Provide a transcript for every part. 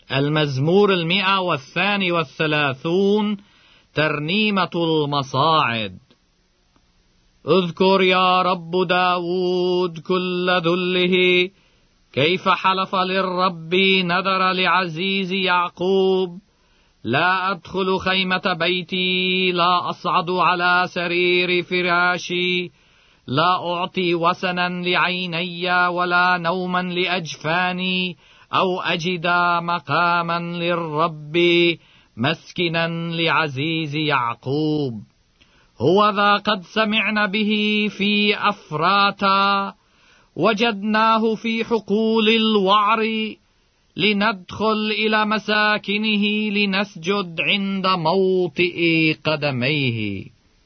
المزمور 132 ترنيمة المصاعد. اذكر يا رب داود كل ذله، كيف حلف للرب نذر لعزيز يعقوب. لا أدخل خيمة بيتي، لا أصعد على سرير فراشي، لا أعطي وسنا لعيني ولا نوما لأجفاني، أو أجد مقاما للرب مسكنا لعزيز يعقوب. هو ذا قد سمعنا به في أفراتا، وجدناه في حقول الوعر، لندخل إلى مساكنه لنسجد عند موطئ قدميه.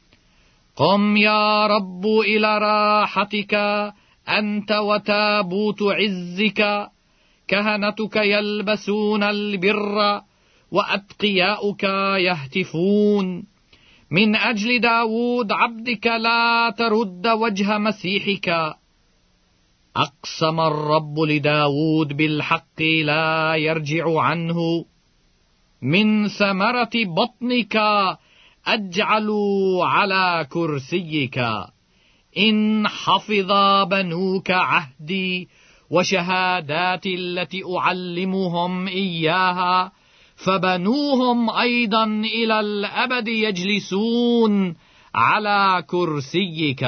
قم يا رب إلى راحتك، أنت وتابوت عزك، كهنتك يلبسون البر وأتقياؤك يهتفون. من أجل داود عبدك لا ترد وجه مسيحك. أقسم الرب لداود بالحق لا يرجع عنه، من ثمرة بطنك أجعل على كرسيك. إن حفظ بنوك عهدي وشهاداتي التي أعلمهم إياها، فبنوهم أيضا إلى الأبد يجلسون على كرسيك.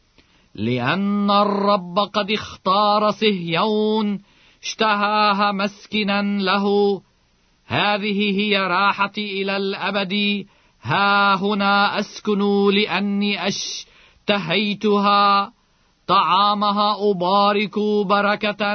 لأن الرب قد اختار صهيون، اشتهاها مسكنا له. هذه هي راحتي إلى الأبد، ها هنا أسكن لأني اشتهيتها. طعامها أبارك بركة،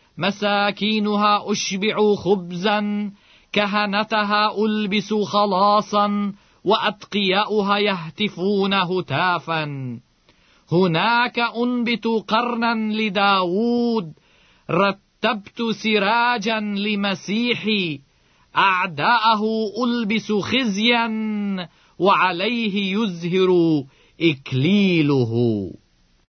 مساكينها أشبع خبزا، كهنتها ألبس خلاصا، وأتقياؤها يهتفون هتافا. هناك أنبت قرنا لداود، رتبت سراجا لمسيحي. أعداءه ألبس خزيا، وعليه يزهر إكليله.